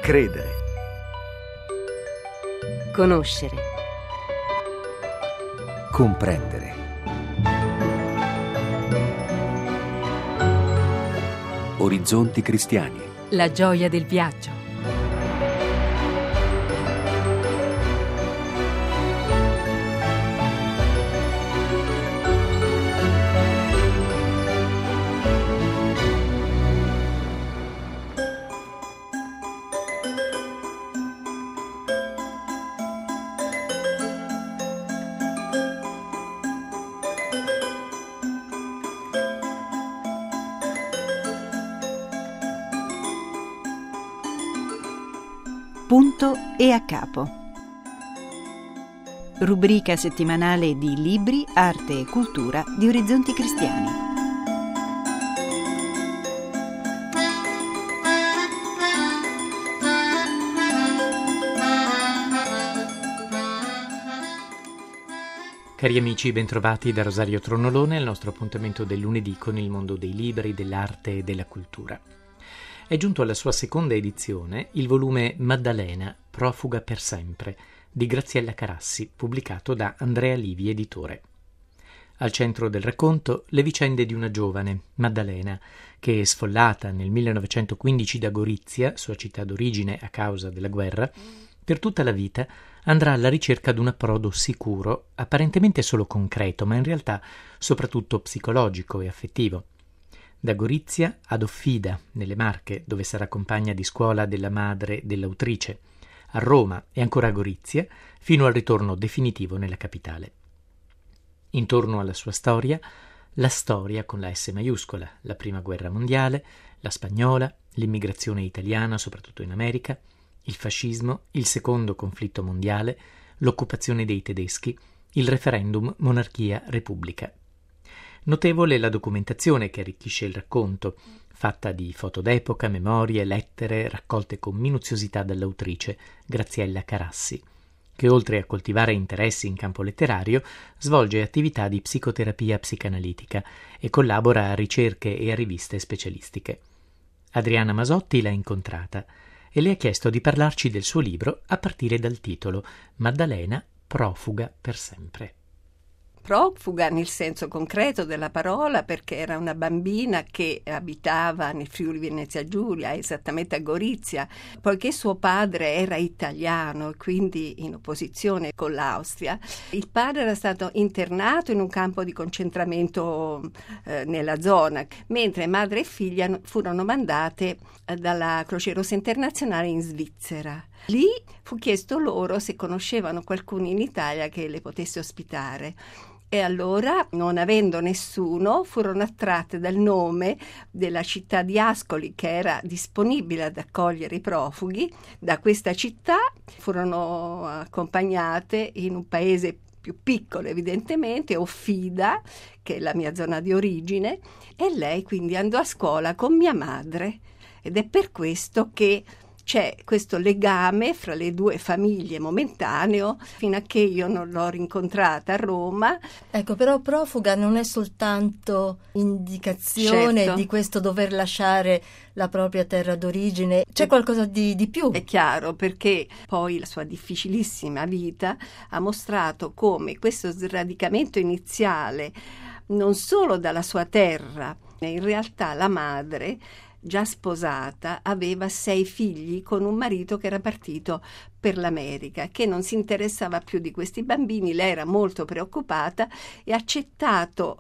Credere. Conoscere. Comprendere. Orizzonti cristiani. La gioia del viaggio. Punto e a capo. Rubrica settimanale di libri, arte e cultura di Orizzonti Cristiani. Cari amici, bentrovati da Rosario Tronolone al nostro appuntamento del lunedì con il mondo dei libri, dell'arte e della cultura. È giunto alla sua seconda edizione il volume Maddalena, profuga per sempre, di Graziella Carassi, pubblicato da Andrea Livi, editore. Al centro del racconto le vicende di una giovane, Maddalena, che, sfollata nel 1915 da Gorizia, sua città d'origine a causa della guerra, per tutta la vita andrà alla ricerca di un approdo sicuro, apparentemente solo concreto, ma in realtà soprattutto psicologico e affettivo. Da Gorizia ad Offida, nelle Marche, dove sarà compagna di scuola della madre dell'autrice, a Roma e ancora a Gorizia, fino al ritorno definitivo nella capitale. Intorno alla sua storia, la storia con la S maiuscola, la prima guerra mondiale, la spagnola, l'immigrazione italiana, soprattutto in America, il fascismo, il secondo conflitto mondiale, l'occupazione dei tedeschi, il referendum monarchia-repubblica. Notevole la documentazione che arricchisce il racconto, fatta di foto d'epoca, memorie, lettere, raccolte con minuziosità dall'autrice, Graziella Carassi, che oltre a coltivare interessi in campo letterario, svolge attività di psicoterapia psicanalitica e collabora a ricerche e a riviste specialistiche. Adriana Masotti l'ha incontrata e le ha chiesto di parlarci del suo libro a partire dal titolo Maddalena, profuga per sempre. Profuga nel senso concreto della parola, perché era una bambina che abitava nel Friuli Venezia Giulia, esattamente a Gorizia, poiché suo padre era italiano e quindi in opposizione con l'Austria. Il padre era stato internato in un campo di concentramento nella zona, mentre madre e figlia furono mandate dalla Croce Rossa Internazionale in Svizzera. Lì fu chiesto loro se conoscevano qualcuno in Italia che le potesse ospitare. E allora, non avendo nessuno, furono attratte dal nome della città di Ascoli, che era disponibile ad accogliere i profughi. Da questa città furono accompagnate in un paese più piccolo, evidentemente, Offida, che è la mia zona di origine, e lei quindi andò a scuola con mia madre. Ed è per questo che c'è questo legame fra le due famiglie momentaneo, fino a che io non l'ho rincontrata a Roma. Ecco, però profuga non è soltanto indicazione Certo. di questo dover lasciare la propria terra d'origine, c'è qualcosa di più. È chiaro, perché poi la sua difficilissima vita ha mostrato come questo sradicamento iniziale, non solo dalla sua terra, in realtà la madre, già sposata, aveva 6 figli con un marito che era partito per l'America, che non si interessava più di questi bambini. Lei era molto preoccupata e ha accettato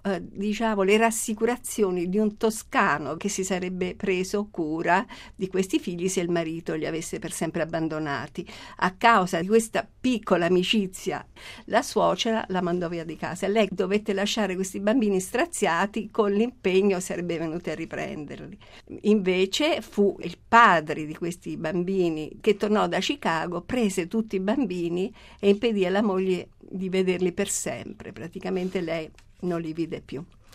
le rassicurazioni di un toscano che si sarebbe preso cura di questi figli se il marito li avesse per sempre abbandonati. A causa di questa piccola amicizia, la suocera la mandò via di casa. Lei dovette lasciare questi bambini straziati, con l'impegno sarebbe venuta a riprenderli. Invece fu il padre di questi bambini che tornò da Chicago, prese tutti i bambini e impedì alla moglie di vederli per sempre. Praticamente lei non li vide più.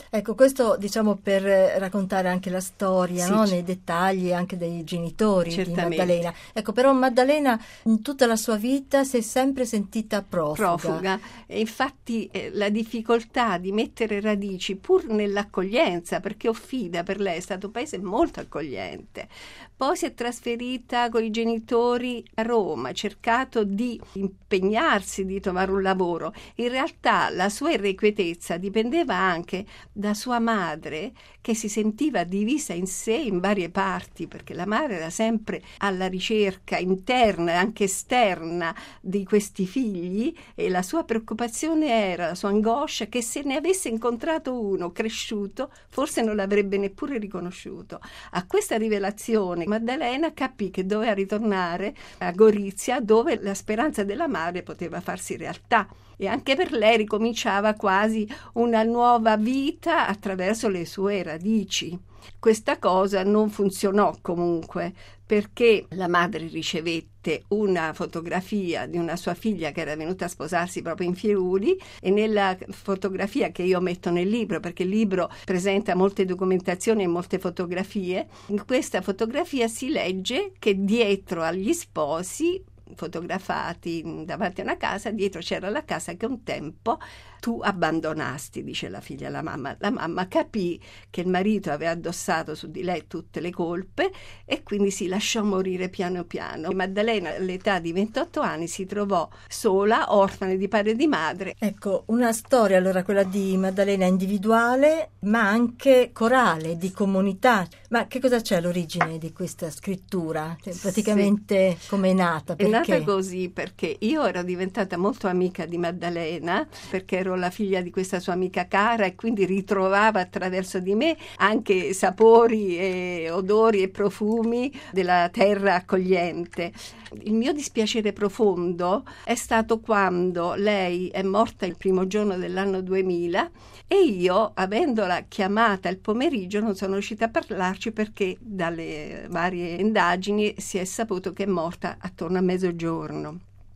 Ecco, questo diciamo per raccontare anche la storia, Sì, no? Nei dettagli anche dei genitori certamente. di Maddalena. Ecco, però Maddalena in tutta la sua vita si è sempre sentita profuga. E infatti la difficoltà di mettere radici pur nell'accoglienza, perché Offida per lei è stato un paese molto accogliente. Poi si è trasferita con i genitori a Roma, ha cercato di impegnarsi, di trovare un lavoro. In realtà la sua irrequietezza dipendeva anche da sua madre, che si sentiva divisa in sé in varie parti, perché la madre era sempre alla ricerca interna e anche esterna di questi figli, e la sua preoccupazione era, la sua angoscia, che se ne avesse incontrato uno cresciuto forse non l'avrebbe neppure riconosciuto. A questa rivelazione Maddalena capì che doveva ritornare a Gorizia, dove la speranza della madre poteva farsi realtà, e anche per lei ricominciava quasi una nuova vita attraverso le sue radici. Questa cosa non funzionò comunque, perché la madre ricevette una fotografia di una sua figlia che era venuta a sposarsi proprio in Friuli, e nella fotografia, che io metto nel libro perché il libro presenta molte documentazioni e molte fotografie, in questa fotografia si legge che dietro agli sposi fotografati davanti a una casa, dietro c'era la casa che un tempo tu abbandonasti, dice la figlia alla mamma. La mamma capì che il marito aveva addossato su di lei tutte le colpe e quindi si lasciò morire piano piano. Maddalena all'età di 28 anni si trovò sola, orfana di padre e di madre. Ecco, una storia allora quella di Maddalena individuale, ma anche corale, di comunità. Ma che cosa c'è all'origine di questa scrittura? Cioè, praticamente come è nata? Perché? È nata così perché io ero diventata molto amica di Maddalena, perché ero la figlia di questa sua amica cara, e quindi ritrovava attraverso di me anche sapori e odori e profumi della terra accogliente. Il mio dispiacere profondo è stato quando lei è morta il primo giorno dell'anno 2000 e io, avendola chiamata il pomeriggio, non sono riuscita a parlarci, perché dalle varie indagini si è saputo che è morta attorno a mezzogiorno.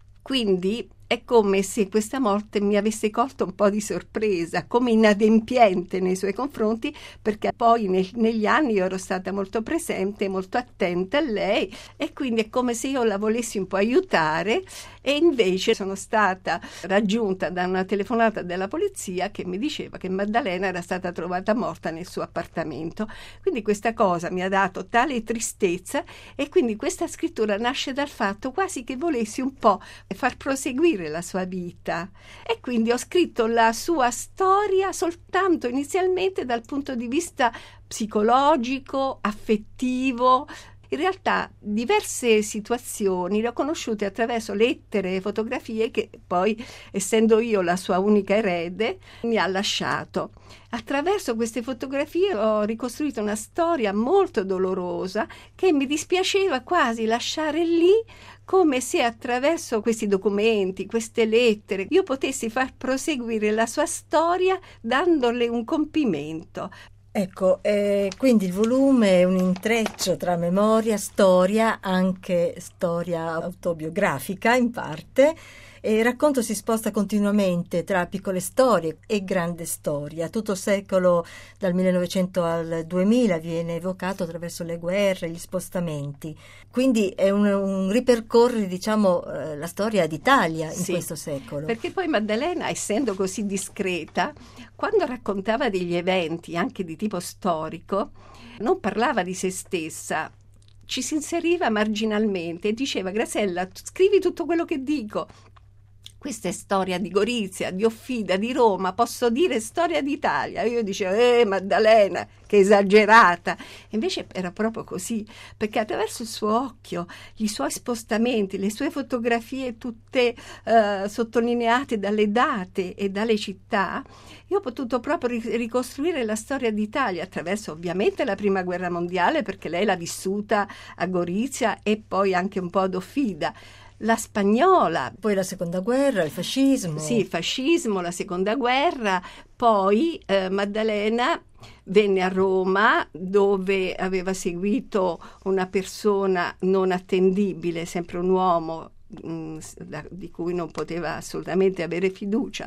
Quindi è come se questa morte mi avesse colto un po' di sorpresa, come inadempiente nei suoi confronti, perché poi negli anni io ero stata molto presente, molto attenta a lei, e quindi è come se io la volessi un po' aiutare, e invece sono stata raggiunta da una telefonata della polizia che mi diceva che Maddalena era stata trovata morta nel suo appartamento. Quindi questa cosa mi ha dato tale tristezza, e quindi questa scrittura nasce dal fatto quasi che volessi un po' far proseguire la sua vita, e quindi ho scritto la sua storia soltanto inizialmente dal punto di vista psicologico, affettivo. In realtà diverse situazioni le ho conosciute attraverso lettere e fotografie che poi, essendo io la sua unica erede, mi ha lasciato. Attraverso queste fotografie ho ricostruito una storia molto dolorosa che mi dispiaceva quasi lasciare lì, come se attraverso questi documenti, queste lettere, io potessi far proseguire la sua storia dandole un compimento. Ecco, quindi il volume è un intreccio tra memoria, storia, anche storia autobiografica in parte, e il racconto si sposta continuamente tra piccole storie e grande storia. Tutto il secolo, dal 1900 al 2000, viene evocato attraverso le guerre, gli spostamenti. Quindi è un ripercorrere, diciamo, la storia d'Italia in questo secolo. Perché poi Maddalena, essendo così discreta, quando raccontava degli eventi anche di tipo storico, non parlava di se stessa, ci si inseriva marginalmente e diceva: Graziella, scrivi tutto quello che dico. Questa è storia di Gorizia, di Offida, di Roma, posso dire storia d'Italia. Io dicevo, Maddalena, che esagerata. Invece era proprio così, perché attraverso il suo occhio, i suoi spostamenti, le sue fotografie tutte sottolineate dalle date e dalle città, io ho potuto proprio ricostruire la storia d'Italia attraverso ovviamente la Prima Guerra Mondiale, perché lei l'ha vissuta a Gorizia, e poi anche un po' ad Offida. La spagnola, poi la seconda guerra, il fascismo. Sì, il fascismo, la seconda guerra. Poi Maddalena venne a Roma, dove aveva seguito una persona non attendibile, sempre un uomo di cui non poteva assolutamente avere fiducia, ma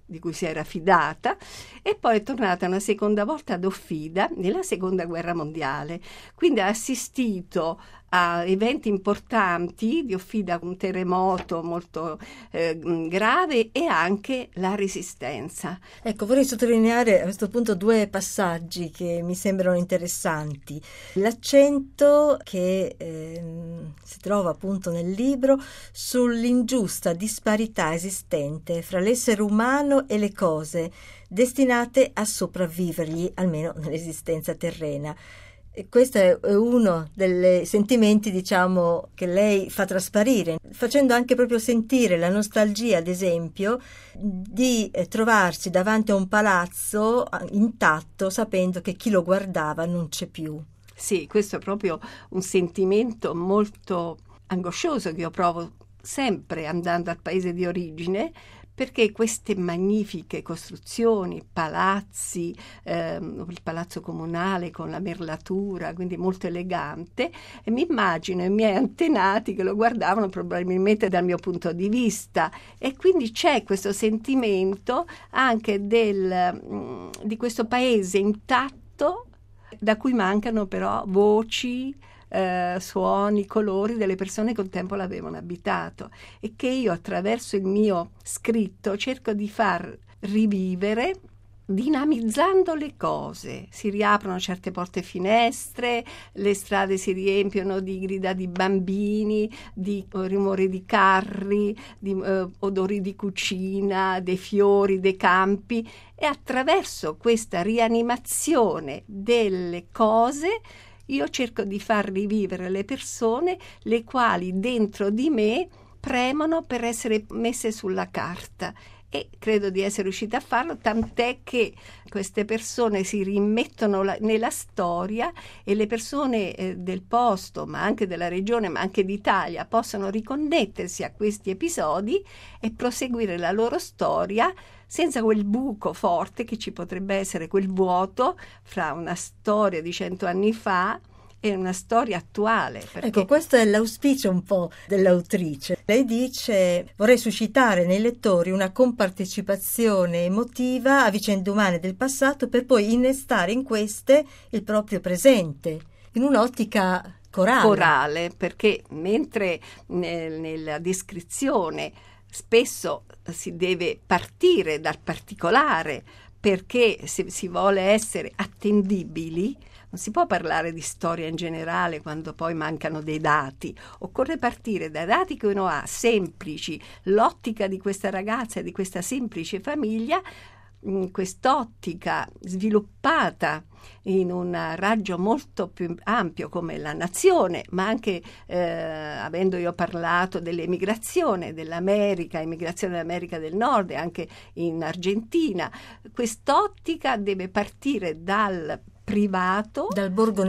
di cui si era fidata, e poi è tornata una seconda volta ad Offida nella seconda guerra mondiale, quindi ha assistito a eventi importanti di Offida, un terremoto molto grave e anche la resistenza. Ecco, vorrei sottolineare a questo punto due passaggi che mi sembrano interessanti. L'accento che si trova appunto nel libro sull'ingiusta disparità esistente fra l'essere umano e le cose destinate a sopravvivergli, almeno nell'esistenza terrena. E questo è uno dei sentimenti, diciamo, che lei fa trasparire, facendo anche proprio sentire la nostalgia, ad esempio, di trovarsi davanti a un palazzo intatto, sapendo che chi lo guardava non c'è più. Sì, questo è proprio un sentimento molto angoscioso che io provo sempre andando al paese di origine, perché queste magnifiche costruzioni, palazzi, il palazzo comunale con la merlatura, quindi molto elegante, e mi immagino i miei antenati che lo guardavano probabilmente dal mio punto di vista, e quindi c'è questo sentimento anche di questo paese intatto, da cui mancano però voci, suoni, colori delle persone che un tempo l'avevano abitato, e che io attraverso il mio scritto cerco di far rivivere dinamizzando le cose. Si riaprono certe porte e finestre, le strade si riempiono di grida di bambini, di rumori di carri, di odori di cucina, dei fiori, dei campi, e attraverso questa rianimazione delle cose io cerco di far rivivere le persone, le quali dentro di me premono per essere messe sulla carta, e credo di essere riuscita a farlo, tant'è che queste persone si rimettono nella storia, e le persone del posto, ma anche della regione, ma anche d'Italia, possono riconnettersi a questi episodi e proseguire la loro storia senza quel buco forte che ci potrebbe essere, quel vuoto fra una storia di 100 anni fa e una storia attuale. Ecco, questo è l'auspicio un po' dell'autrice. Lei dice: vorrei suscitare nei lettori una compartecipazione emotiva a vicende umane del passato, per poi innestare in queste il proprio presente, in un'ottica corale, perché mentre nella descrizione spesso si deve partire dal particolare, perché se si vuole essere attendibili non si può parlare di storia in generale quando poi mancano dei dati. Occorre partire dai dati che uno ha, semplici, l'ottica di questa ragazza e di questa semplice famiglia, quest'ottica sviluppata in un raggio molto più ampio come la nazione, ma anche avendo io parlato dell'emigrazione dell'America, emigrazione dell'America del Nord e anche in Argentina, quest'ottica deve partire dal privato, dal borgo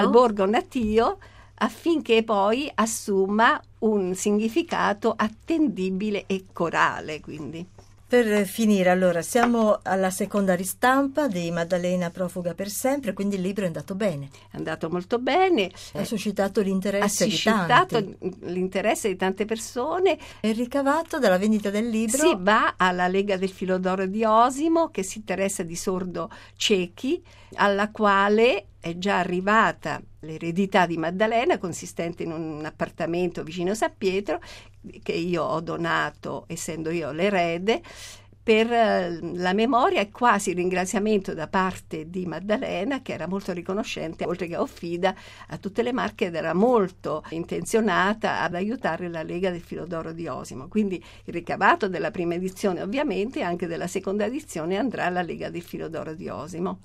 natio, affinché poi assuma un significato attendibile e corale, quindi. Per finire, allora, siamo alla seconda ristampa di Maddalena profuga per sempre, quindi il libro è andato bene. È andato molto bene. Ha suscitato l'interesse di tanti. Ha suscitato l'interesse di tante persone. E il ricavato dalla vendita del libro? Sì, va alla Lega del Filo d'Oro di Osimo, che si interessa di sordo ciechi, alla quale è già arrivata l'eredità di Maddalena, consistente in un appartamento vicino San Pietro, che io ho donato, essendo io l'erede, per la memoria e quasi il ringraziamento da parte di Maddalena, che era molto riconoscente, oltre che a Offida, a tutte le Marche, ed era molto intenzionata ad aiutare la Lega del Filo d'Oro di Osimo. Quindi il ricavato della prima edizione, ovviamente, e anche della seconda edizione andrà alla Lega del Filo d'Oro di Osimo.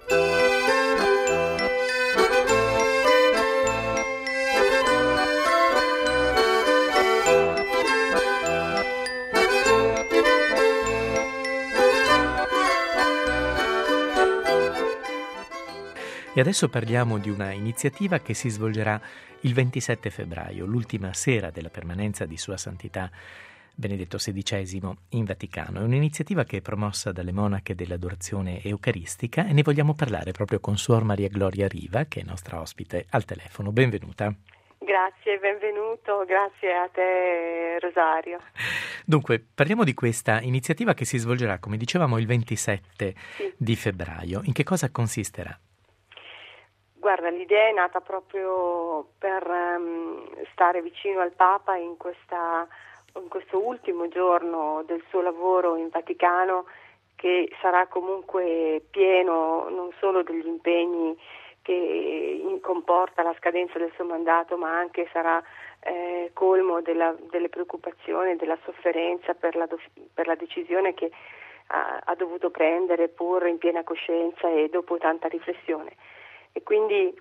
E adesso parliamo di una iniziativa che si svolgerà il 27 febbraio, l'ultima sera della permanenza di Sua Santità Benedetto XVI in Vaticano. È un'iniziativa che è promossa dalle monache dell'adorazione eucaristica, e ne vogliamo parlare proprio con Suor Maria Gloria Riva, che è nostra ospite al telefono. Benvenuta. Grazie, benvenuto, grazie a te Rosario. Dunque, parliamo di questa iniziativa che si svolgerà, come dicevamo, il 27 di febbraio. In che cosa consisterà? Guarda, l'idea è nata proprio per stare vicino al Papa in questo ultimo giorno del suo lavoro in Vaticano, che sarà comunque pieno non solo degli impegni che comporta la scadenza del suo mandato, ma anche sarà colmo delle preoccupazioni, della sofferenza per la decisione che ha dovuto prendere pur in piena coscienza e dopo tanta riflessione. E quindi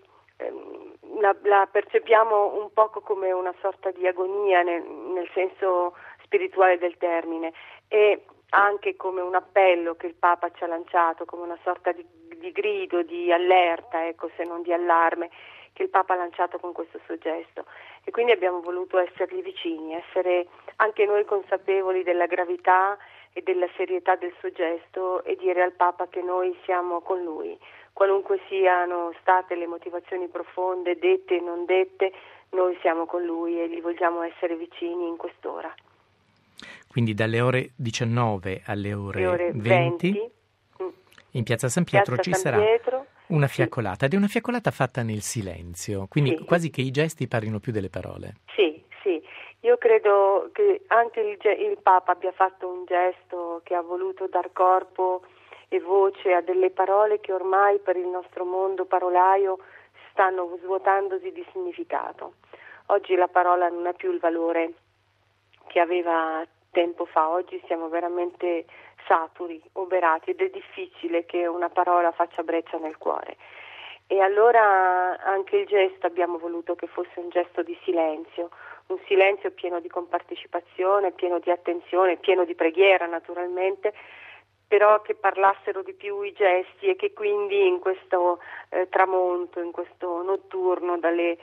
la percepiamo un poco come una sorta di agonia nel senso spirituale del termine, e anche come un appello che il Papa ci ha lanciato, come una sorta di grido, di allerta, ecco, se non di allarme, che il Papa ha lanciato con questo suo gesto. E quindi abbiamo voluto essergli vicini, essere anche noi consapevoli della gravità e della serietà del suo gesto, e dire al Papa che noi siamo con lui. Qualunque siano state le motivazioni profonde, dette e non dette, noi siamo con lui e gli vogliamo essere vicini in quest'ora. Quindi dalle ore 19 alle ore 20 in Piazza San Pietro ci sarà una fiaccolata, ed è una fiaccolata fatta nel silenzio, quindi quasi che i gesti parlino più delle parole. Sì. Io credo che anche il Papa abbia fatto un gesto che ha voluto dar corpo e voce a delle parole che ormai per il nostro mondo parolaio stanno svuotandosi di significato. Oggi la parola non ha più il valore che aveva tempo fa, oggi siamo veramente saturi, oberati, ed è difficile che una parola faccia breccia nel cuore. E allora anche il gesto abbiamo voluto che fosse un gesto di silenzio, un silenzio pieno di compartecipazione, pieno di attenzione, pieno di preghiera naturalmente, però che parlassero di più i gesti, e che quindi in questo tramonto, in questo notturno dalle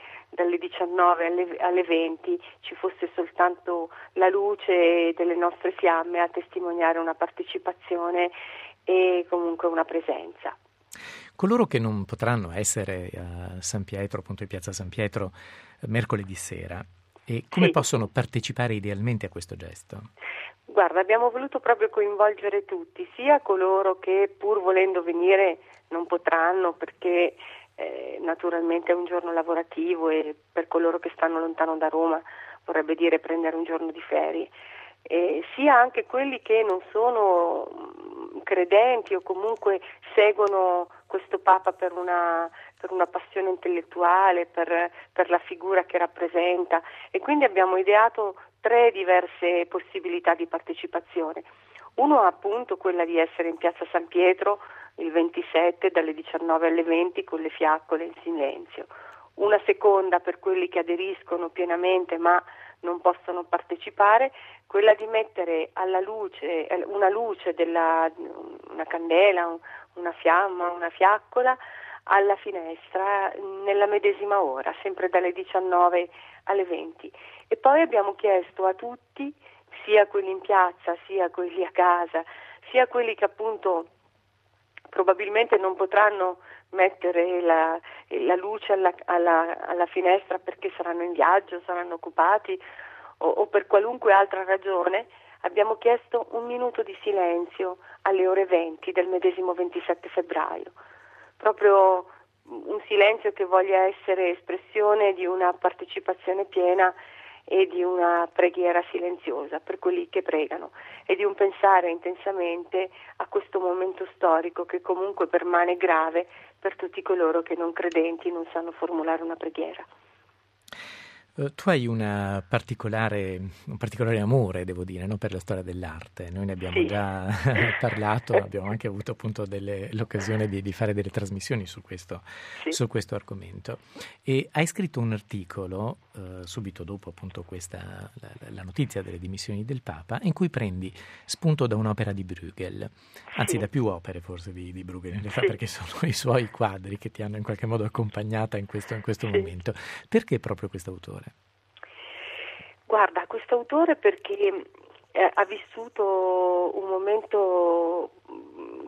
19 alle 20 ci fosse soltanto la luce delle nostre fiamme a testimoniare una partecipazione e comunque una presenza. Coloro che non potranno essere a San Pietro, appunto in Piazza San Pietro, mercoledì sera, e come possono partecipare idealmente a questo gesto? Guarda, abbiamo voluto proprio coinvolgere tutti, sia coloro che pur volendo venire non potranno perché naturalmente è un giorno lavorativo, e per coloro che stanno lontano da Roma vorrebbe dire prendere un giorno di ferie, sia anche quelli che non sono credenti o comunque seguono questo Papa per una passione intellettuale, per la figura che rappresenta, e quindi abbiamo ideato 3 diverse possibilità di partecipazione. Uno è appunto quella di essere in Piazza San Pietro il 27 dalle 19 alle 20 con le fiaccole in silenzio. Una seconda per quelli che aderiscono pienamente ma non possono partecipare, quella di mettere alla luce una luce una candela, una fiamma, una fiaccola alla finestra nella medesima ora, sempre dalle 19 alle 20. E poi abbiamo chiesto a tutti, sia quelli in piazza, sia quelli a casa, sia quelli che appunto probabilmente non potranno mettere la luce alla finestra perché saranno in viaggio, saranno occupati o per qualunque altra ragione, abbiamo chiesto un minuto di silenzio alle ore 20 del medesimo 27 febbraio. Proprio un silenzio che voglia essere espressione di una partecipazione piena e di una preghiera silenziosa per quelli che pregano, e di un pensare intensamente a questo momento storico che comunque permane grave per tutti coloro che non credenti non sanno formulare una preghiera. Tu hai un particolare amore, devo dire, no, per la storia dell'arte. Noi ne abbiamo già parlato, abbiamo anche avuto appunto l'occasione di fare delle trasmissioni su questo argomento. E hai scritto un articolo subito dopo appunto la notizia delle dimissioni del Papa, in cui prendi spunto da un'opera di Bruegel, anzi da più opere forse di Bruegel, in realtà, perché sono i suoi quadri che ti hanno in qualche modo accompagnata in questo momento. Perché proprio questo autore? Guarda, questo autore perché ha vissuto un momento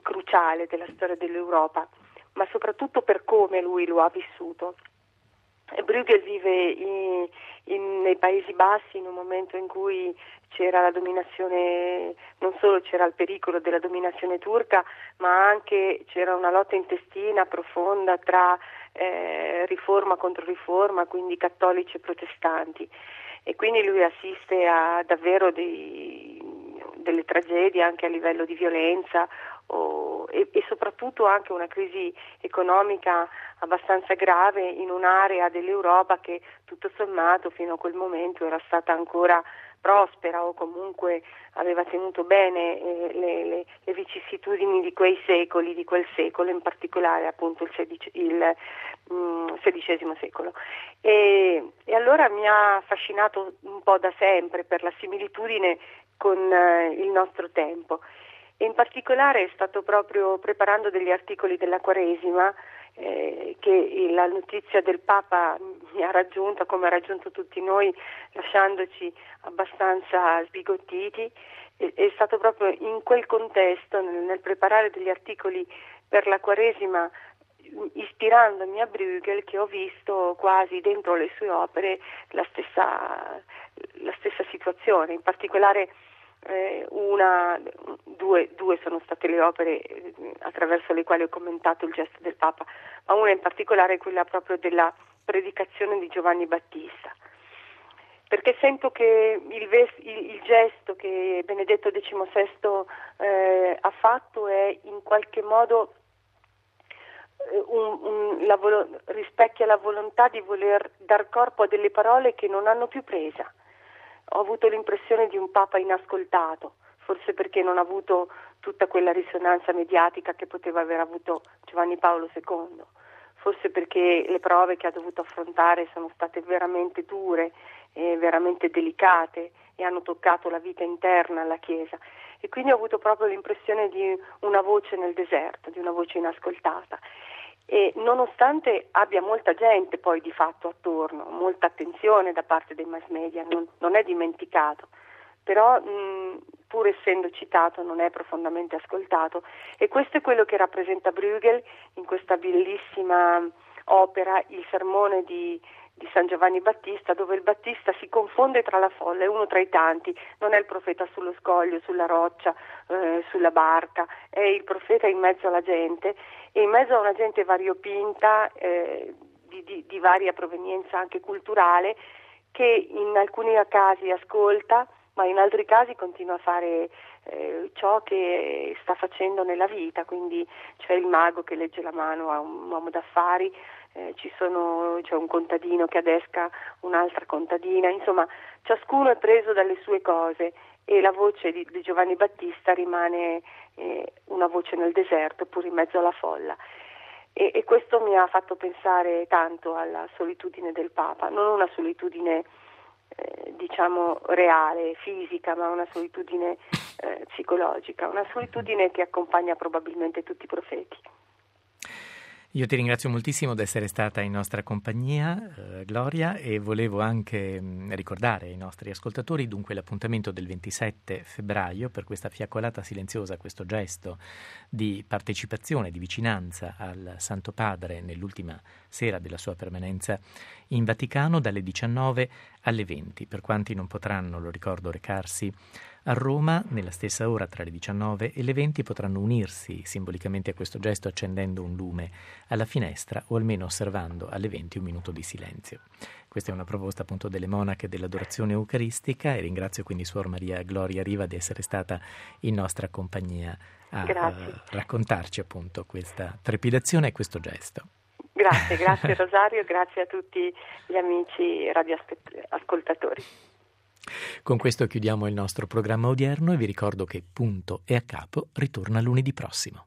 cruciale della storia dell'Europa, ma soprattutto per come lui lo ha vissuto. Bruegel vive nei Paesi Bassi in un momento in cui c'era la dominazione, non solo c'era il pericolo della dominazione turca, ma anche c'era una lotta intestina profonda tra riforma contro riforma, quindi cattolici e protestanti, e quindi lui assiste a davvero delle tragedie anche a livello di violenza e soprattutto anche una crisi economica abbastanza grave in un'area dell'Europa che tutto sommato fino a quel momento era stata ancora prospera o comunque aveva tenuto bene le vicissitudini di quei secoli, di quel secolo, in particolare appunto il XVI secolo. E allora mi ha affascinato un po' da sempre per la similitudine con il nostro tempo. E in particolare è stato proprio preparando degli articoli della Quaresima che la notizia del Papa mi ha raggiunta, come ha raggiunto tutti noi, lasciandoci abbastanza sbigottiti. È stato proprio in quel contesto, nel preparare degli articoli per la Quaresima, ispirandomi a Bruegel, che ho visto quasi dentro le sue opere la stessa situazione. In particolare due sono state le opere attraverso le quali ho commentato il gesto del Papa, ma una in particolare è quella proprio della predicazione di Giovanni Battista, perché sento che il gesto che Benedetto XVI ha fatto è in qualche modo rispecchia la volontà di voler dar corpo a delle parole che non hanno più presa. Ho avuto l'impressione di un Papa inascoltato, forse perché non ha avuto tutta quella risonanza mediatica che poteva aver avuto Giovanni Paolo II, forse perché le prove che ha dovuto affrontare sono state veramente dure e veramente delicate e hanno toccato la vita interna alla Chiesa, e quindi ho avuto proprio l'impressione di una voce nel deserto, di una voce inascoltata. E nonostante abbia molta gente poi di fatto attorno, molta attenzione da parte dei mass media, non è dimenticato, però pur essendo citato non è profondamente ascoltato, e questo è quello che rappresenta Bruegel in questa bellissima opera, il sermone di San Giovanni Battista, dove il Battista si confonde tra la folla, è uno tra i tanti, non è il profeta sullo scoglio, sulla roccia, sulla barca, è il profeta in mezzo alla gente, e in mezzo a una gente variopinta, di varia provenienza anche culturale, che in alcuni casi ascolta, ma in altri casi continua a fare ciò che sta facendo nella vita, quindi c'è il mago che legge la mano a un uomo d'affari, c'è un contadino che adesca un'altra contadina, insomma ciascuno è preso dalle sue cose, e la voce di Giovanni Battista rimane una voce nel deserto, pur in mezzo alla folla. E questo mi ha fatto pensare tanto alla solitudine del Papa, non una solitudine diciamo reale, fisica, ma una solitudine psicologica, una solitudine che accompagna probabilmente tutti i profeti. Io ti ringrazio moltissimo di essere stata in nostra compagnia, Gloria, e volevo anche ricordare ai nostri ascoltatori dunque l'appuntamento del 27 febbraio per questa fiaccolata silenziosa, questo gesto di partecipazione, di vicinanza al Santo Padre nell'ultima sera della sua permanenza in Vaticano, dalle 19 alle 20. Per quanti non potranno, lo ricordo, recarsi a Roma, nella stessa ora tra le 19 e le 20 potranno unirsi simbolicamente a questo gesto accendendo un lume alla finestra o almeno osservando alle 20 un minuto di silenzio. Questa è una proposta appunto delle monache dell'adorazione eucaristica, e ringrazio quindi Suor Maria Gloria Riva di essere stata in nostra compagnia a raccontarci appunto questa trepidazione e questo gesto. Grazie Rosario, grazie a tutti gli amici radioascoltatori. Con questo chiudiamo il nostro programma odierno e vi ricordo che Punto e a Capo ritorna lunedì prossimo.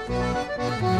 Maddalena.